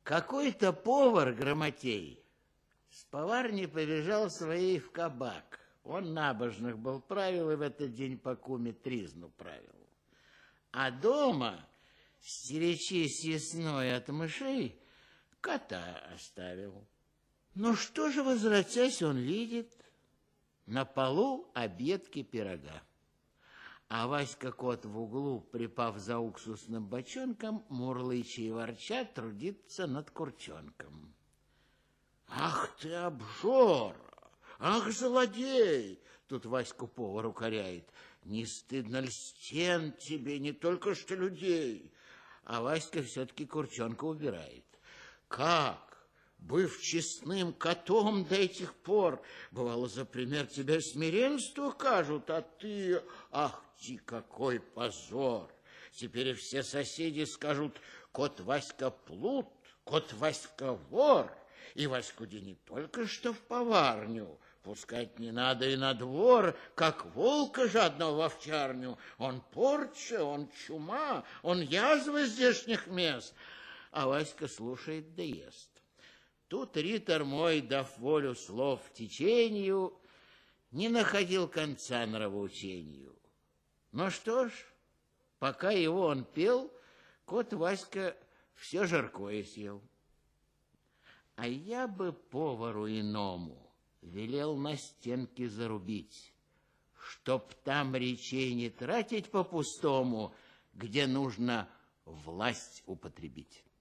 Какой-то повар грамотей с поварни побежал своей в кабак. Он набожных был правил и в этот день по куме тризну правил. А дома, стеречи съестной от мышей, кота оставил. Ну что же, возвратясь, он видит на полу обедки пирога. А Васька-кот в углу, припав за уксусным бочонком, мурлыча и ворча, трудится над курчонком. «Ах ты, обжора! Ах, злодей!» Тут Ваську повар укоряет. «Не стыдно ли стен тебе, не только что людей?» А Васька все-таки курчонка убирает. «Как? Быв честным котом до этих пор, бывало, за пример тебя смиренство кажут, а ты, ах ты, какой позор! Теперь и все соседи скажут: кот Васька плут, кот Васька вор, и Ваську-де не только что в поварню пускать не надо и на двор, как волка жадного в овчарню. Он порча, он чума, он язва здешних мест». А Васька слушает да ест. Тут ритор мой, дав волю слов течению, не находил конца нравоучению. Ну что ж, пока его он пел, кот Васька все жаркое съел. А я бы повару иному велел на стенке зарубить, чтоб там речей не тратить по-пустому, где нужно власть употребить.